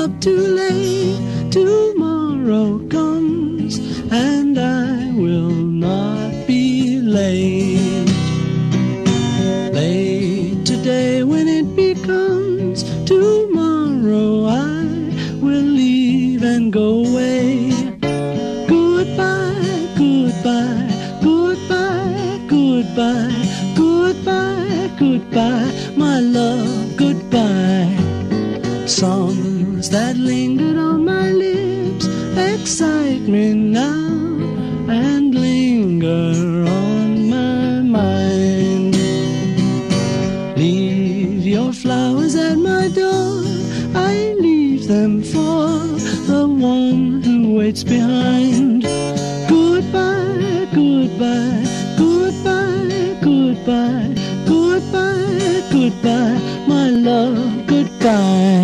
not too late. Tomorrow comes and I will not be late. Late today when it becomes tomorrow, I will leave and go away. Goodbye, goodbye, goodbye, goodbye, goodbye, goodbye, my love, goodbye. Songs that lingered on my lips excite me now and linger on my mind. Leave your flowers at my door, I leave them for the one who waits behind. Goodbye, goodbye, goodbye, goodbye, goodbye, goodbye, my love, goodbye.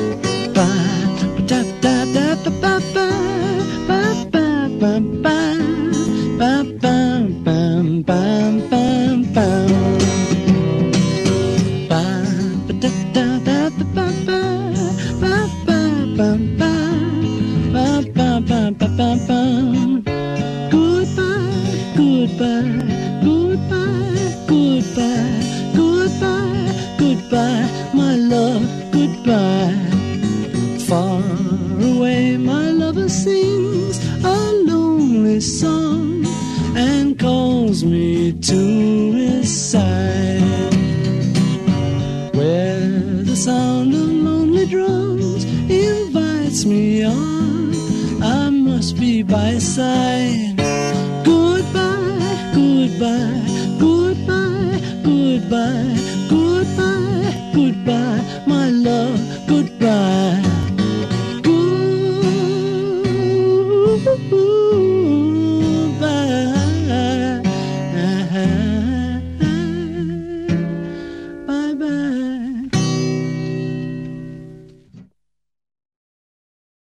Goodbye, my love, goodbye. Far away my lover sings a lonely song and calls me to his side. Where the sound of lonely drums invites me on, I must be by his side. Goodbye, goodbye, goodbye, goodbye, goodbye, goodbye, my love, goodbye.